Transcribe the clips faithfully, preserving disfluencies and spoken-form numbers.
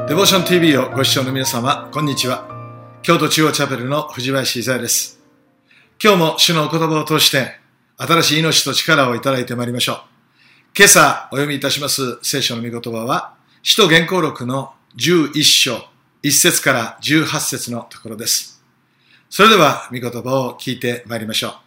デボーション ティービー をご視聴の皆様、こんにちは。京都中央チャペルの藤林伊沢です。今日も主のお言葉を通して新しい命と力をいただいてまいりましょう。今朝お読みいたします聖書の御言葉は使徒言行録のじゅういっ章いっ節からじゅうはち節のところです。それでは御言葉を聞いてまいりましょ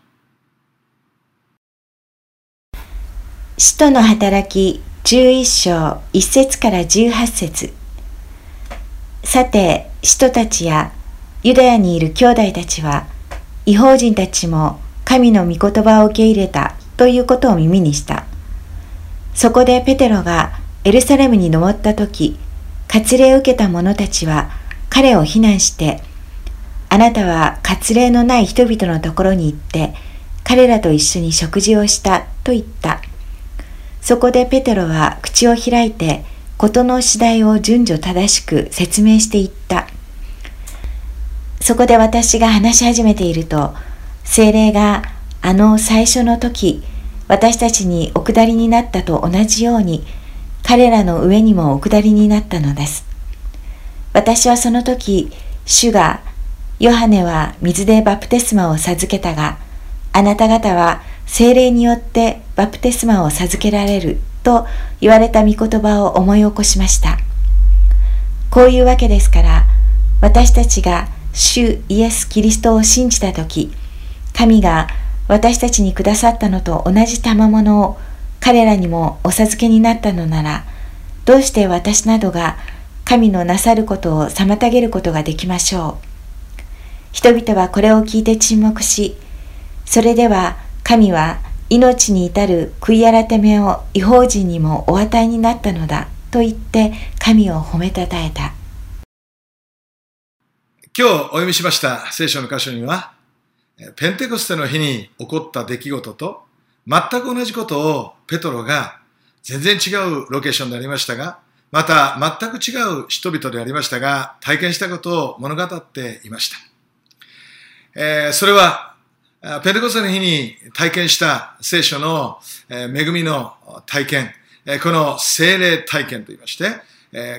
う。使徒の働きじゅういっ章いっ節からじゅうはち節。さて、使徒たちやユダヤにいる兄弟たちは、異邦人たちも神の御言葉を受け入れたということを耳にした。そこでペテロがエルサレムに登ったとき、割礼を受けた者たちは彼を非難して、あなたは割礼のない人々のところに行って、彼らと一緒に食事をしたと言った。そこでペテロは口を開いて、事の次第を順序正しく説明していった。そこで私が話し始めていると、聖霊があの最初の時、私たちにお下りになったと同じように、彼らの上にもお下りになったのです。私はその時、主が、ヨハネは水でバプテスマを授けたが、あなた方は聖霊によってバプテスマを授けられると言われた御言葉を思い起こしました。こういうわけですから、私たちが主イエス・キリストを信じたとき、神が私たちにくださったのと同じ賜物を彼らにもお授けになったのなら、どうして私などが神のなさることを妨げることができましょう。人々はこれを聞いて沈黙し、それでは神は命に至る悔い改めを異邦人にもお与えになったのだと言って神を褒めたたえた。 今日お読みしました聖書の箇所には、ペンテコステの日に起こった出来事と全く同じことをペトロが全然違うロケーションでありましたが、また全く違う人々でありましたが、体験したことを物語っていました。えー、それはペンテコステの日に体験した聖書の恵みの体験、この聖霊体験といいまして、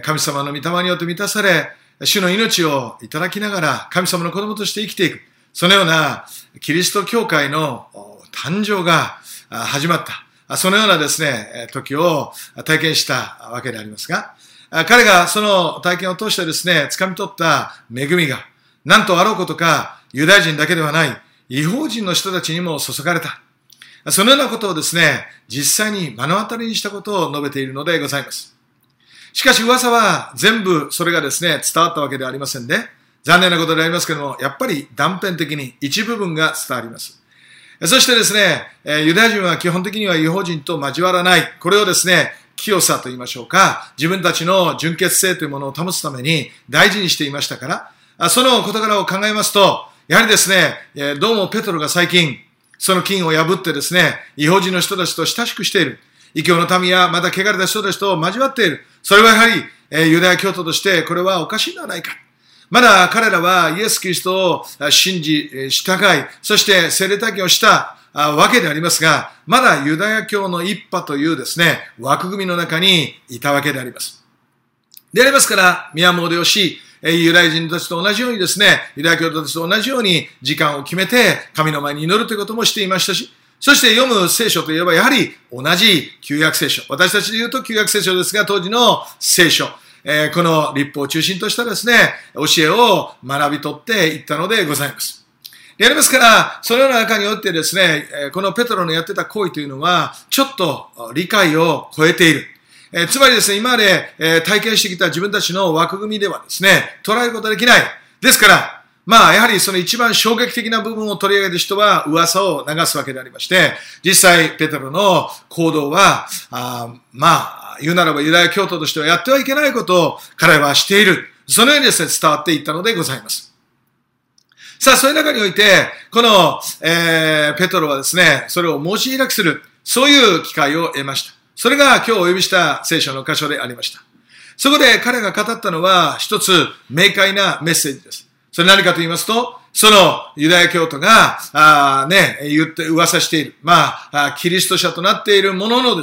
神様の御霊によって満たされ、主の命をいただきながら神様の子供として生きていく、そのようなキリスト教会の誕生が始まった、そのようなですね、時を体験したわけでありますが、彼がその体験を通してですね、掴み取った恵みが、なんとあろうことかユダヤ人だけではない、異邦人の人たちにも注がれた。そのようなことをですね、実際に目の当たりにしたことを述べているのでございます。しかし噂は全部それがですね、伝わったわけではありませんで、残念なことでありますけれども、やっぱり断片的に一部分が伝わります。そしてですね、ユダヤ人は基本的には異邦人と交わらない。これをですね、清さと言いましょうか、自分たちの純潔性というものを保つために大事にしていましたから、その事柄を考えますと、やはりですね、どうもペトロが最近、その禁を破ってですね、異邦人の人たちと親しくしている。異教の民やまた汚れた人たちと交わっている。それはやはり、ユダヤ教徒としてこれはおかしいのではないか。まだ彼らはイエス・キリストを信じ、従い、そして聖霊体験をしたわけでありますが、まだユダヤ教の一派というですね、枠組みの中にいたわけであります。でありますから、宮詣をし、ユダヤ人たちと同じようにですね、ユダヤ教徒たちと同じように時間を決めて神の前に祈るということもしていましたし、そして読む聖書といえばやはり同じ旧約聖書。私たちで言うと旧約聖書ですが、当時の聖書。えー、この律法を中心としたですね、教えを学び取っていったのでございます。でありますから、そのような中においてですね、このペトロのやってた行為というのは、ちょっと理解を超えている。えー、つまりですね、今まで、えー、体験してきた自分たちの枠組みではですね、捉えることができない。ですから、まあ、やはりその一番衝撃的な部分を取り上げる人は噂を流すわけでありまして、実際、ペテロの行動は、あまあ、言うならばユダヤ教徒としてはやってはいけないことを彼はしている。そのようにですね、伝わっていったのでございます。さあ、そういう中において、この、えー、ペトロはですね、それを申し開きする、そういう機会を得ました。それが今日お読みした聖書の箇所でありました。そこで彼が語ったのは一つ明快なメッセージです。それ何かと言いますと、そのユダヤ教徒が、あね、言って噂している。まあ、キリスト者となっているもののですよ。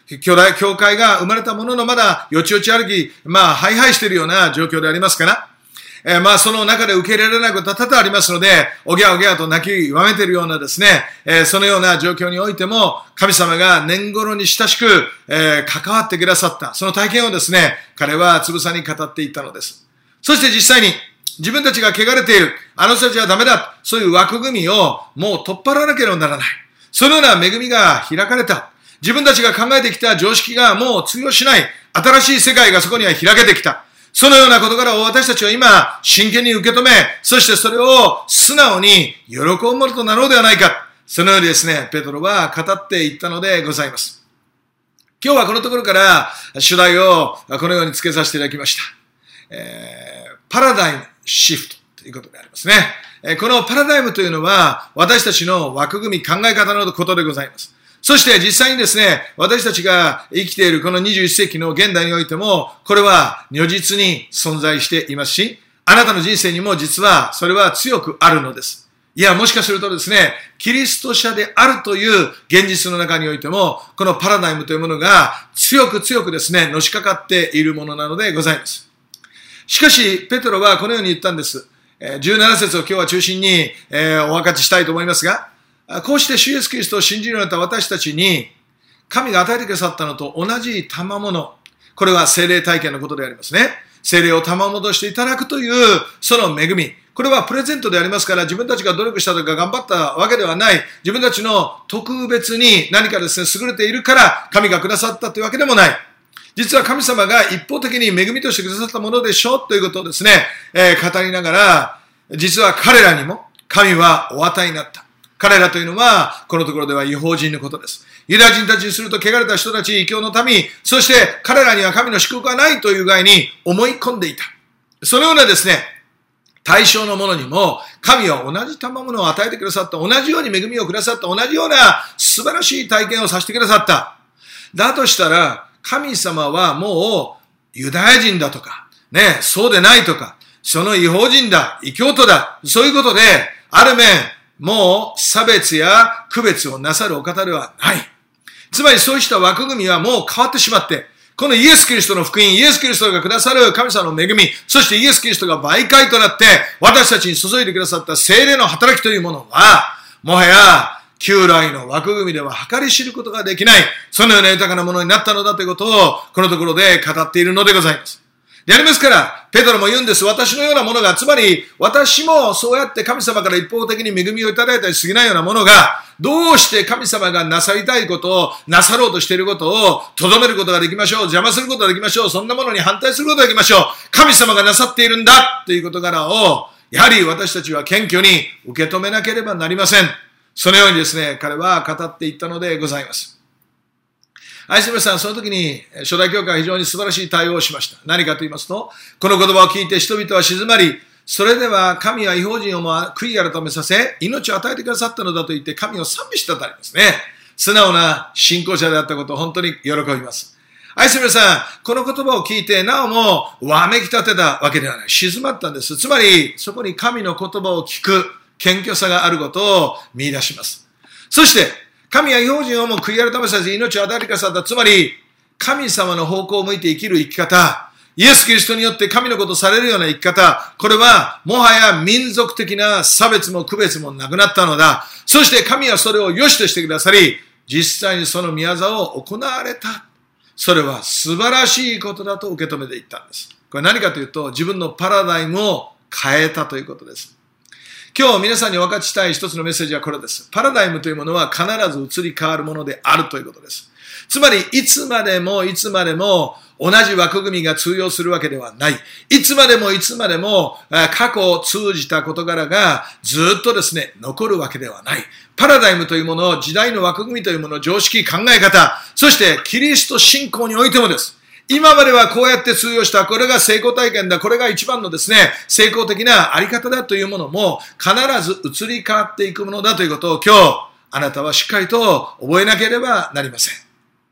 巨大、教会が生まれたもののまだよちよち歩き、まあ、ハイハイしているような状況でありますから、えー、まあ、その中で受け入れられないことは多々ありますので、おぎゃおぎゃと泣きわめているようなですね、えー、そのような状況においても、神様が年頃に親しく、えー、関わってくださった、その体験をですね、彼はつぶさに語っていったのです。そして実際に、自分たちが汚れている、あの人たちはダメだ、そういう枠組みをもう取っ払わなければならない。そのような恵みが開かれた。自分たちが考えてきた常識がもう通用しない。新しい世界がそこには開けてきた。そのような事柄を私たちは今、真剣に受け止め、そしてそれを素直に喜ぶものとなろうではないか。そのようにですね、ペトロは語っていったのでございます。今日はこのところから主題をこのように付けさせていただきました。えー、パラダイムシフトということでありますね。このパラダイムというのは私たちの枠組み、考え方のことでございます。そして実際にですね、私たちが生きているこのにじゅういっ世紀の現代においても、これは如実に存在していますし、あなたの人生にも実はそれは強くあるのです。いや、もしかするとですね、キリスト者であるという現実の中においても、このパラダイムというものが強く強くですね、のしかかっているものなのでございます。しかし、ペトロはこのように言ったんです。じゅうなな節を今日は中心にお分かちしたいと思いますが、こうして主イエスキリストを信じるようになった私たちに、神が与えてくださったのと同じ賜物、これは聖霊体験のことでありますね。聖霊を賜物としていただくという、その恵み。これはプレゼントでありますから、自分たちが努力したとか頑張ったわけではない。自分たちの特別に何かですね、優れているから神がくださったというわけでもない。実は神様が一方的に恵みとしてくださったものでしょうということをですね、えー、語りながら、実は彼らにも神はお与えになった。彼らというのは、このところでは異邦人のことです。ユダヤ人たちにすると汚れた人たち、異教の民、そして彼らには神の祝福はないという具合に思い込んでいた。そのようなですね、対象のものにも、神は同じ賜物を与えてくださった、同じように恵みをくださった、同じような素晴らしい体験をさせてくださった。だとしたら、神様はもうユダヤ人だとか、ね、そうでないとか、その異邦人だ、異教徒だ、そういうことで、ある面、もう差別や区別をなさるお方ではない。つまりそうした枠組みはもう変わってしまって、このイエス・キリストの福音、イエス・キリストがくださる神様の恵み、そしてイエス・キリストが媒介となって、私たちに注いでくださった聖霊の働きというものは、もはや旧来の枠組みでは計り知ることができない、そのような豊かなものになったのだということを、このところで語っているのでございます。でありますから、ペトロも言うんです。私のようなものが、つまり、私もそうやって神様から一方的に恵みをいただいたりすぎないようなものが、どうして神様がなさりたいことを、なさろうとしていることを、とどめることができましょう。邪魔することができましょう。そんなものに反対することができましょう。神様がなさっているんだという事柄を、やはり私たちは謙虚に受け止めなければなりません。そのようにですね、彼は語っていったのでございます。愛する皆さん、その時に初代教会は非常に素晴らしい対応をしました。何かと言いますと、この言葉を聞いて人々は静まり、それでは神は異邦人をも悔い改めさせ、命を与えてくださったのだと言って神を賛美したとありますね。素直な信仰者であったことを本当に喜びます。愛する皆さん、この言葉を聞いて、なおもわめき立てたわけではない。静まったんです。つまり、そこに神の言葉を聞く謙虚さがあることを見出します。そして、神は異邦人をも悔い改めさせ命を与えてくださった。つまり、神様の方向を向いて生きる生き方、イエス・キリストによって神のことをされるような生き方、これはもはや民族的な差別も区別もなくなったのだ。そして神はそれを良しとしてくださり、実際にその宮沢を行われた。それは素晴らしいことだと受け止めていったんです。これ何かというと、自分のパラダイムを変えたということです。今日皆さんにお分かちしたい一つのメッセージはこれです。パラダイムというものは必ず移り変わるものであるということです。つまり、いつまでもいつまでも同じ枠組みが通用するわけではない。いつまでもいつまでも過去を通じた事柄がずっとですね、残るわけではない。パラダイムというもの、時代の枠組みというもの、常識、考え方、そしてキリスト信仰においてもです。今まではこうやって通用した、これが成功体験だ、これが一番のですね、成功的なあり方だというものも必ず移り変わっていくものだということを今日、あなたはしっかりと覚えなければなりません。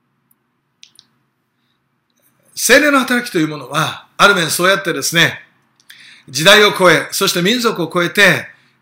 聖霊の働きというものは、ある面そうやってですね、時代を超え、そして民族を超えて、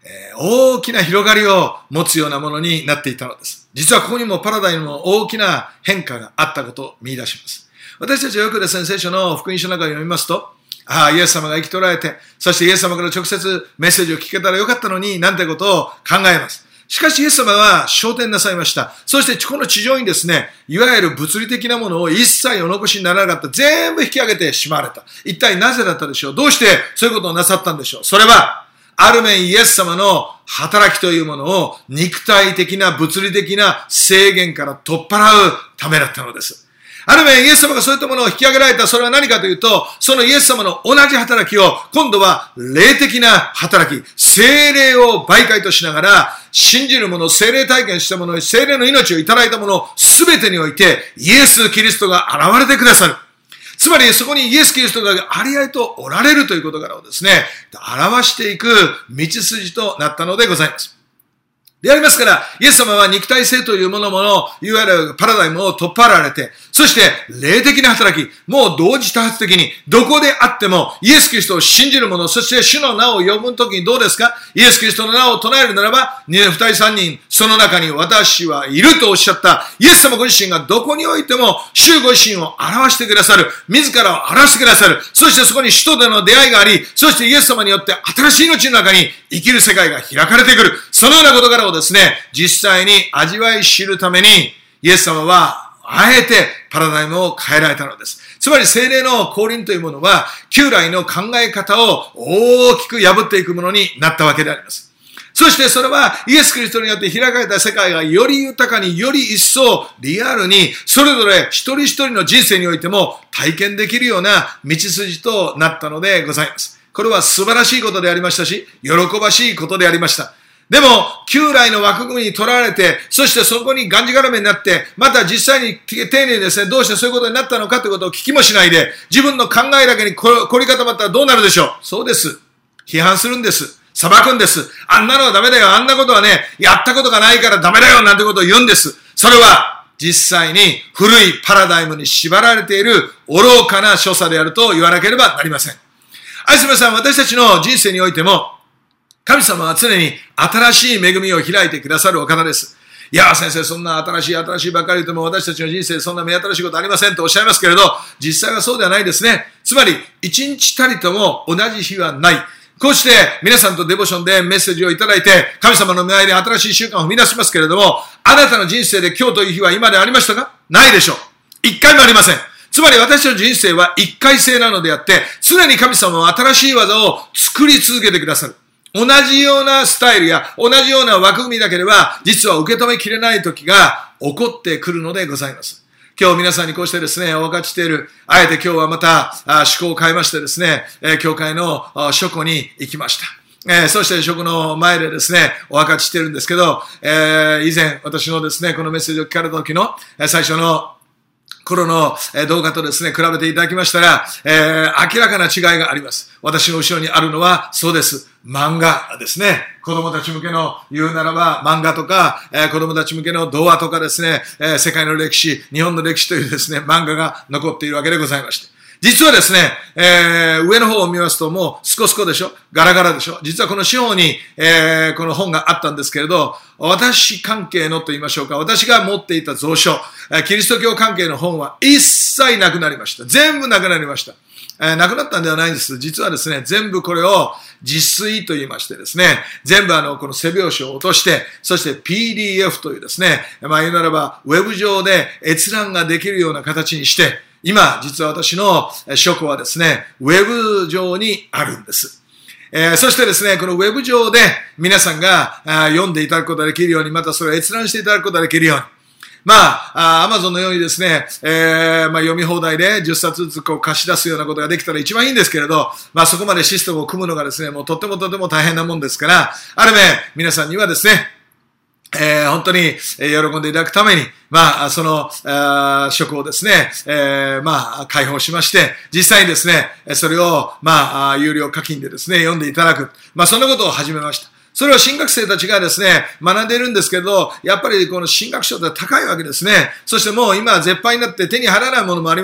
えー、大きな広がりを持つようなものになっていたのです。実はここにもパラダイムの大きな変化があったことを見出します。私たちはよくですね、聖書の福音書の中を読みますと、ああ、イエス様が生きとられて、そしてイエス様から直接メッセージを聞けたらよかったのに、なんてことを考えます。しかしイエス様は昇天なさいました。そしてこの地上にですね、いわゆる物理的なものを一切お残しにならなかった。全部引き上げてしまわれた。一体なぜだったでしょう？どうしてそういうことをなさったんでしょう？それは、ある面イエス様の働きというものを肉体的な物理的な制限から取っ払うためだったのです。ある面イエス様がそういったものを引き上げられた。それは何かというと、そのイエス様の同じ働きを今度は霊的な働き、聖霊を媒介としながら信じる者、聖霊体験した者、聖霊の命をいただいた者すべてにおいてイエス・キリストが現れてくださる。つまりそこにイエス・キリストがありありとおられるということからをですね、表していく道筋となったのでございます。でありますから、イエス様は肉体性というものもの、いわゆるパラダイムを取っ払われて、そして霊的な働き、もう同時多発的に、どこであっても、イエス・キリストを信じる者、そして主の名を呼ぶときにどうですか？イエス・キリストの名を唱えるならば、二人三人、その中に私はいるとおっしゃった、イエス様ご自身がどこにおいても、主ご自身を表してくださる、自らを表してくださる、そしてそこに主とでの出会いがあり、そしてイエス様によって新しい命の中に生きる世界が開かれてくる。そのようなことからをですね、実際に味わい知るために、イエス様はあえてパラダイムを変えられたのです。つまり聖霊の降臨というものは、旧来の考え方を大きく破っていくものになったわけであります。そしてそれはイエス・キリストによって開かれた世界がより豊かにより一層リアルにそれぞれ一人一人の人生においても体験できるような道筋となったのでございます。これは素晴らしいことでありましたし、喜ばしいことでありました。でも、旧来の枠組みにとらわれて、そしてそこにがんじがらめになって、また実際に丁寧にですね、どうしてそういうことになったのかということを聞きもしないで、自分の考えだけに凝り固まったらどうなるでしょう？そうです。批判するんです。裁くんです。あんなのはダメだよ。あんなことはね、やったことがないからダメだよ。なんてことを言うんです。それは、実際に古いパラダイムに縛られている愚かな所作であると言わなければなりません。愛する皆さん、私たちの人生においても、神様は常に新しい恵みを開いてくださるお方です。いや先生、そんな新しい新しいばっかり言っても私たちの人生そんな目新しいことありませんとおっしゃいますけれど、実際はそうではないですね。つまり、一日たりとも同じ日はない。こうして皆さんとデボーションでメッセージをいただいて、神様の前で新しい習慣を踏み出しますけれども、あなたの人生で今日という日は今でありましたか？ないでしょう。一回もありません。つまり私の人生は一回性なのであって、常に神様は新しい技を作り続けてくださる。同じようなスタイルや同じような枠組みだけでは、実は受け止めきれない時が起こってくるのでございます。今日皆さんにこうしてですね、お分かちしている、あえて今日はまた趣向を変えましてですね、教会の書庫に行きました。えー、そして書庫の前でですね、お分かちしてるんですけど、えー、以前私のですね、このメッセージを聞かれた時の最初の頃の動画とですね、比べていただきましたら、えー、明らかな違いがあります。私の後ろにあるのは、そうです。漫画ですね。子供たち向けの言うならば漫画とか、えー、子供たち向けの童話とかですね、えー、世界の歴史、日本の歴史というですね、漫画が残っているわけでございまして。実はですね、えー、上の方を見ますともうスコスコでしょ？ガラガラでしょ？実はこの四方に、えー、この本があったんですけれど、私関係のと言いましょうか、私が持っていた蔵書、えー、キリスト教関係の本は一切なくなりました。全部なくなりました。えー、なくなったんではないんです。実はですね、全部これを自炊と言いましてですね、全部あの、この背表紙を落として、そして ピーディーエフ というですね、まあ言うならば、ウェブ上で閲覧ができるような形にして、今、実は私の書庫はですね、ウェブ上にあるんです。えー、そしてですね、このウェブ上で皆さんが読んでいただくことができるように、またそれを閲覧していただくことができるように、まあ、アマゾンのようにですね、えー、まあ読み放題でじゅっさつずつこう貸し出すようなことができたら一番いいんですけれど、まあそこまでシステムを組むのがですね、もうとってもとても大変なもんですから、ある面、皆さんにはですね、えー、本当に、えー、喜んでいただくために、まあ、その、書庫をですね、えー、まあ、開放しまして、実際にですね、それを、まあ、有料課金でですね、読んでいただく。まあ、そんなことを始めました。それは新学生たちがですね、学んでいるんですけど、やっぱりこの進学書って高いわけですね。そしてもう今は絶版になって手に入らないものもあります。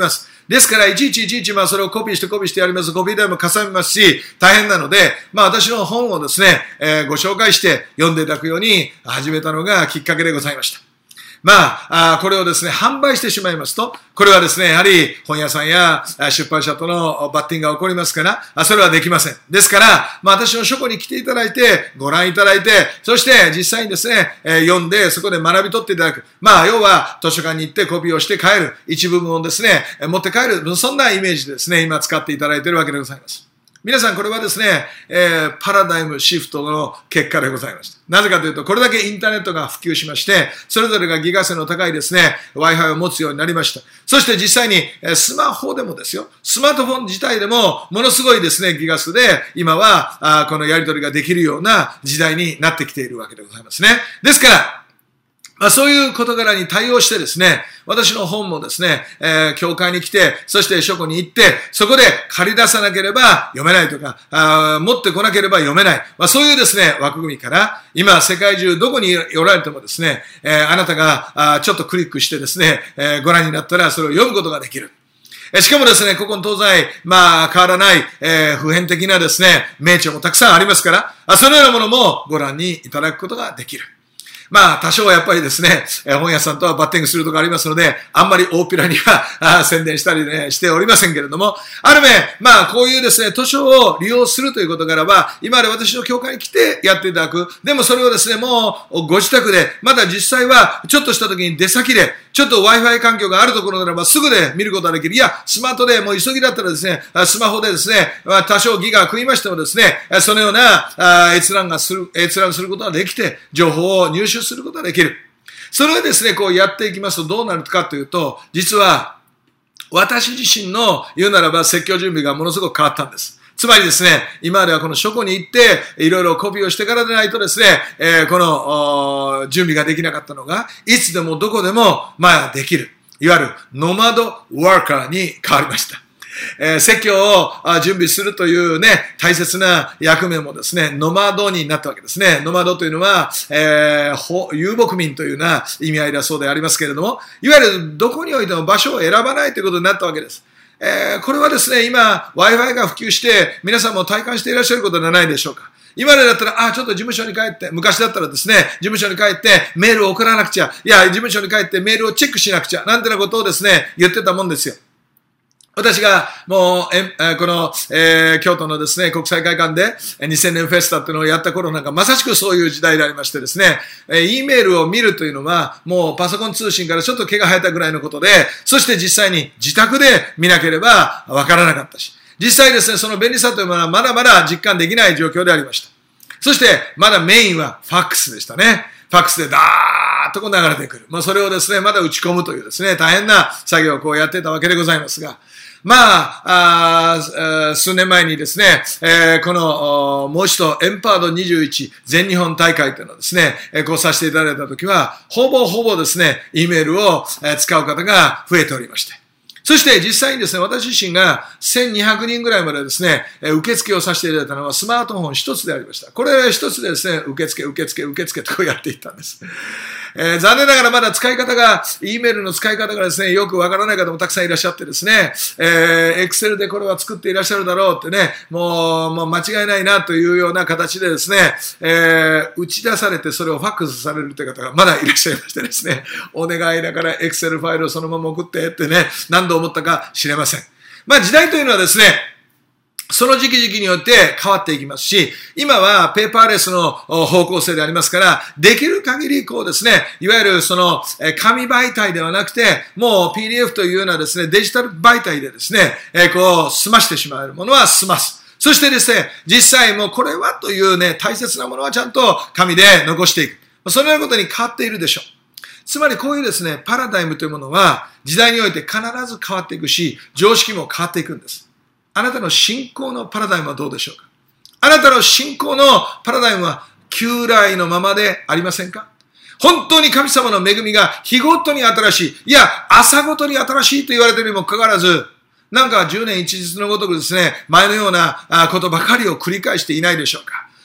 ですから、いちいちいちいち、まあ、それをコピーしてコピーしてやります。コピー代もかさみますし、大変なので、まあ、私の本をですね、えー、ご紹介して読んでいただくように始めたのがきっかけでございました。まあ、あこれをですね、販売してしまいますと、これはですね、やはり本屋さんや出版社とのバッティングが起こりますから、それはできません。ですから、まあ私の書庫に来ていただいて、ご覧いただいて、そして実際にですね、えー、読んで、そこで学び取っていただく。まあ、要は図書館に行ってコピーをして帰る。一部分をですね、持って帰る。そんなイメージでですね、今使っていただいているわけでございます。皆さんこれはですね、えー、パラダイムシフトの結果でございました。なぜかというと、これだけインターネットが普及しまして、それぞれがギガ数の高いですね、Wi-Fi を持つようになりました。そして実際に、スマホでもですよ、スマートフォン自体でも、ものすごいですね、ギガ数で、今は、あこのやり取りができるような時代になってきているわけでございますね。ですから、まあ、そういう事柄に対応してですね、私の本もですね、えー、教会に来て、そして書庫に行って、そこで借り出さなければ読めないとか、あ持ってこなければ読めない。まあ、そういうですね、枠組みから、今世界中どこにおられてもですね、えー、あなたがあちょっとクリックしてですね、えー、ご覧になったらそれを読むことができる。しかもですね、ここの東西、まあ、変わらない、えー、普遍的なですね、名著もたくさんありますから、そのようなものもご覧にいただくことができる。まあ、多少はやっぱりですね、本屋さんとはバッティングするところありますので、あんまり大っぴらには宣伝したりね、しておりませんけれども、ある面、まあ、こういうですね、図書を利用するということからは、今まで私の教会に来てやっていただく。でもそれをですね、もうご自宅で、まだ実際はちょっとした時に出先で、ちょっと Wi-Fi 環境があるところならばすぐで見ることができる。いや、スマートでもう急ぎだったらですね、スマホでですね、多少ギガが食いましてもですね、そのような閲覧がする、閲覧することができて、情報を入手することができる。それをですね、こうやっていきますとどうなるかというと、実は私自身の言うならば説教準備がものすごく変わったんです。つまりですね、今まではこの書庫に行って、いろいろコピーをしてからでないとですね、えー、この準備ができなかったのが、いつでもどこでも、まあできる。いわゆるノマドワーカーに変わりました。えー、説教を準備するというね、大切な役目もですね、ノマドになったわけですね。ノマドというのは、えー、遊牧民というような意味合いだそうでありますけれども、いわゆるどこにおいても場所を選ばないということになったわけです。えー、これはですね、今、Wi-Fi が普及して、皆さんも体感していらっしゃることではないでしょうか。今までだったら、あ、ちょっと事務所に帰って、昔だったらですね、事務所に帰ってメールを送らなくちゃ、いや、事務所に帰ってメールをチェックしなくちゃ、なんてなことをですね、言ってたもんですよ。私がもう、え、この、えー、京都のですね、国際会館でにせんねんフェスタっていうのをやった頃なんかまさしくそういう時代でありましてですね、えー、E メールを見るというのはもうパソコン通信からちょっと毛が生えたぐらいのことで、そして実際に自宅で見なければわからなかったし、実際ですね、その便利さというものはまだまだ実感できない状況でありました。そしてまだメインはファックスでしたね。ファックスでダーッとこう流れてくる。まあそれをですね、まだ打ち込むというですね、大変な作業をこうやってたわけでございますが、まあ、あ数年前にですね、えー、この、もう一度、エンパードにじゅういち全日本大会というのをですね、えー、こうさせていただいたときは、ほぼほぼですね、E メールを、えー、使う方が増えておりまして。そして実際にですね、私自身がせんにひゃくにんぐらいまでですね、受付をさせていただいたのはスマートフォン一つでありました。これ一つでですね、受付、受付、受付とこうやっていったんです。えー、残念ながらまだ使い方が、E メールの使い方がですね、よくわからない方もたくさんいらっしゃってですね、えー、Excel でこれは作っていらっしゃるだろうってね、もう、もう間違いないなというような形でですね、えー、打ち出されてそれをファックスされるという方がまだいらっしゃいましてですね、お願いだから Excel ファイルをそのまま送ってってね、何度思ったか知れません。まあ時代というのはですね、その時期時期によって変わっていきますし、今はペーパーレスの方向性でありますから、できる限りこうですね、いわゆるその紙媒体ではなくて、もう ピーディーエフ というようなですね、デジタル媒体でですね、こう済ましてしまえるものは済ます。そしてですね、実際もうこれはというね、大切なものはちゃんと紙で残していく。そのようなことに変わっているでしょう。つまりこういうですね、パラダイムというものは時代において必ず変わっていくし、常識も変わっていくんです。あなたの信仰のパラダイムはどうでしょうか？あなたの信仰のパラダイムは旧来のままでありませんか？本当に神様の恵みが日ごとに新しい、いや、朝ごとに新しいと言われているにもかかわらず、なんかじゅうねん一日のごとくですね、前のようなことばかりを繰り返していないでしょうか？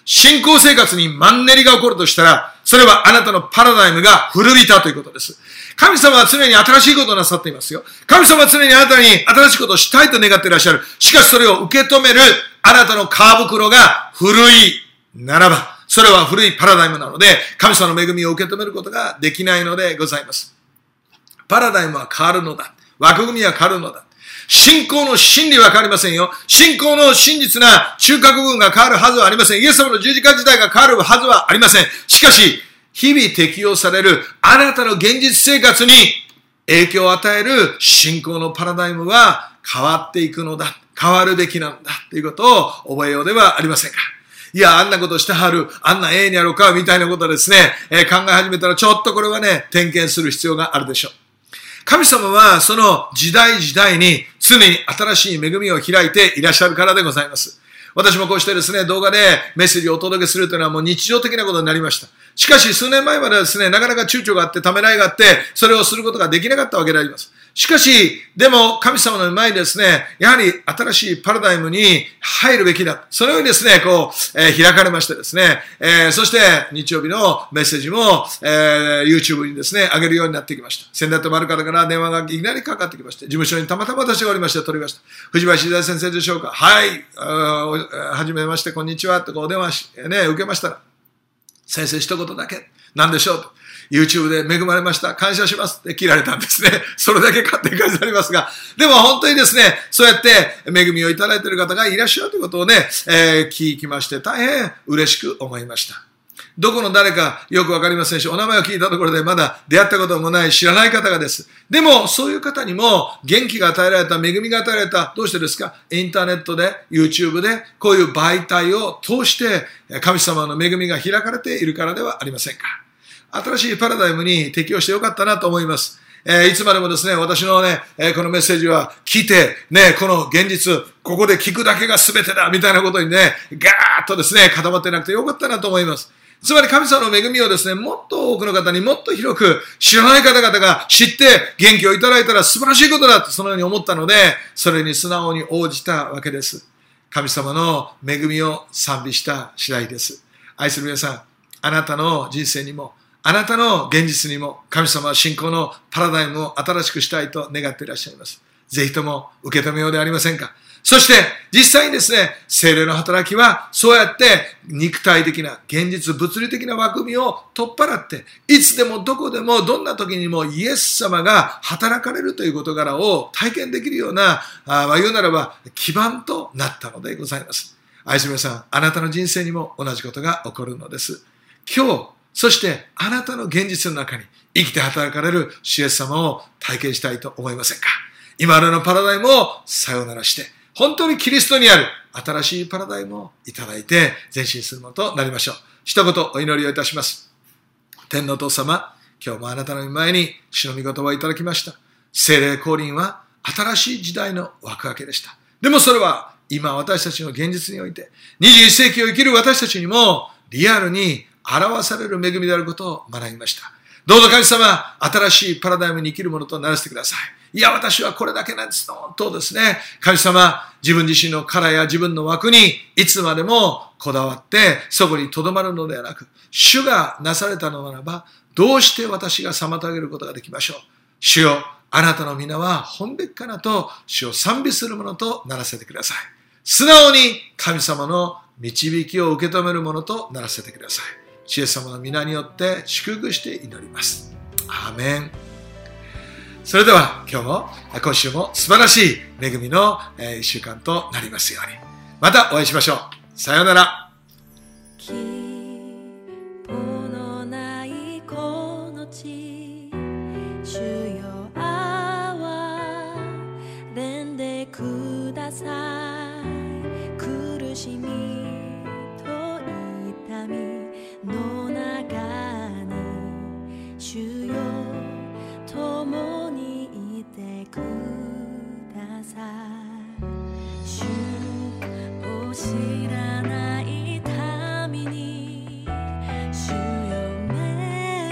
信仰生活にマンネリが起こるとしたら、それはあなたのパラダイムが古びたということです。神様は常に新しいことをなさっていますよ。神様は常にあなたに新しいことをしたいと願っていらっしゃる。しかしそれを受け止めるあなたの皮袋が古いならば、それは古いパラダイムなので、神様の恵みを受け止めることができないのでございます。パラダイムは変わるのだ。枠組みは変わるのだ。信仰の真理は変わりませんよ。信仰の真実な中核部分が変わるはずはありません。イエス様の十字架自体が変わるはずはありません。しかし、日々適用されるあなたの現実生活に影響を与える信仰のパラダイムは変わっていくのだ。変わるべきなのだ。ということを覚えようではありませんか。いや、あんなことしてはる、あんなええにやろうか、みたいなことですね、えー、考え始めたらちょっとこれはね、点検する必要があるでしょう。神様はその時代時代に常に新しい恵みを開いていらっしゃるからでございます。私もこうしてですね、動画でメッセージをお届けするというのはもう日常的なことになりました。しかし数年前まではですね、なかなか躊躇があってためらいがあって、それをすることができなかったわけであります。しかし、でも神様の前にですね、やはり新しいパラダイムに入るべきだ。そのようにですね、こう、えー、開かれましてですね、えー、そして日曜日のメッセージも、えー、YouTube にですね、上げるようになってきました。先だって丸方から電話がいきなりかかってきまして、事務所にたまたま私がおりまして取りました。藤林大先生でしょうか。はい、はじめまして、こんにちはってこう電話し、ね、受けましたら、先生一言だけ、何でしょうと。YouTube で恵まれました。感謝しますって切られたんですね。それだけ勝手に書いてありますが。でも本当にですね、そうやって恵みをいただいている方がいらっしゃるということをね、えー、聞きまして大変嬉しく思いました。どこの誰かよくわかりませんし、お名前を聞いたところでまだ出会ったこともない知らない方がです。でもそういう方にも元気が与えられた、恵みが与えられた。どうしてですか？インターネットで YouTube でこういう媒体を通して神様の恵みが開かれているからではありませんか。新しいパラダイムに適応してよかったなと思います。えー、いつまでもですね、私のね、えー、このメッセージは聞いて、ね、この現実、ここで聞くだけが全てだ、みたいなことにね、ガーッとですね、固まってなくてよかったなと思います。つまり神様の恵みをですね、もっと多くの方にもっと広く知らない方々が知って元気をいただいたら素晴らしいことだとそのように思ったので、それに素直に応じたわけです。神様の恵みを賛美した次第です。愛する皆さん、あなたの人生にも、あなたの現実にも神様は信仰のパラダイムを新しくしたいと願っていらっしゃいます。ぜひとも受け止めようではありませんか。そして実際にですね、聖霊の働きはそうやって肉体的な現実物理的な枠組みを取っ払って、いつでもどこでもどんな時にもイエス様が働かれるという事柄を体験できるような、あまあ言うならば基盤となったのでございます。愛する皆さん、あなたの人生にも同じことが起こるのです。今日そしてあなたの現実の中に生きて働かれる主イエス様を体験したいと思いませんか。今までのパラダイムをさよならして、本当にキリストにある新しいパラダイムをいただいて前進するものとなりましょう。一言お祈りをいたします。天のお父様、今日もあなたの前に主の御言葉をいただきました。聖霊降臨は新しい時代の幕開けでした。でもそれは今私たちの現実においてにじゅういっ世紀を生きる私たちにもリアルに表される恵みであることを学びました。どうぞ神様、新しいパラダイムに生きるものとならせてください。いや、私はこれだけなんですのとですね、神様、自分自身の殻や自分の枠にいつまでもこだわってそこに留まるのではなく、主がなされたのならばどうして私が妨げることができましょう。主よ、あなたの皆は本べきかなと主を賛美するものとならせてください。素直に神様の導きを受け止めるものとならせてください。主イエス様の皆によって祝福して祈ります。アーメン。それでは今日も今週も素晴らしい恵みの一週間となりますように。またお会いしましょう。さようなら。 希望のないこの地、主よ憐れんでください。苦しみと痛みの中に主よ共にいてください。主を知らない民に主よ恵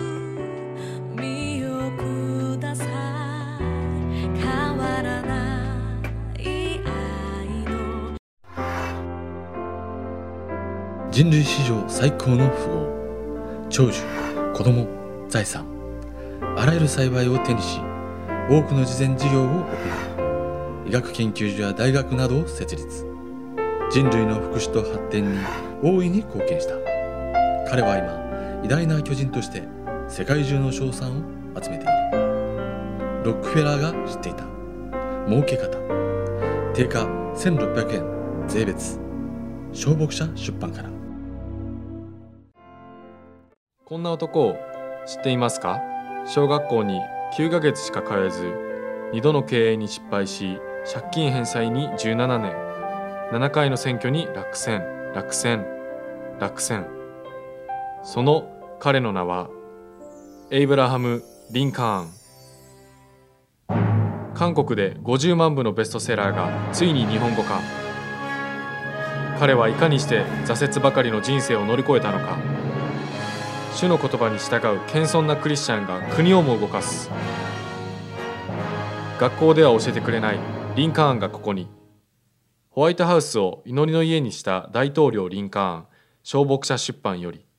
みをください。変わらない愛の人類史上最高の富豪、長寿、子供、財産、あらゆる幸いを手にし、多くの慈善事業を行い、医学研究所や大学などを設立。人類の福祉と発展に大いに貢献した。彼は今、偉大な巨人として世界中の称賛を集めている。ロックフェラーが知っていた儲け方。定価せんろっぴゃくえん税別。小牧者出版から。 こんな男を知っていますか？小学校にきゅうかげつしか通えず、にどの経営に失敗し、借金返済にじゅうななねん、ななかいの選挙に落選、落選、落選。その彼の名はエイブラハム・リンカーン。韓国でごじゅうまんぶのベストセラーがついに日本語化。彼はいかにして挫折ばかりの人生を乗り越えたのか。主の言葉に従う謙遜なクリスチャンが国をも動かす。学校では教えてくれないリンカーンがここに。ホワイトハウスを祈りの家にした大統領リンカーン、小牧者出版より。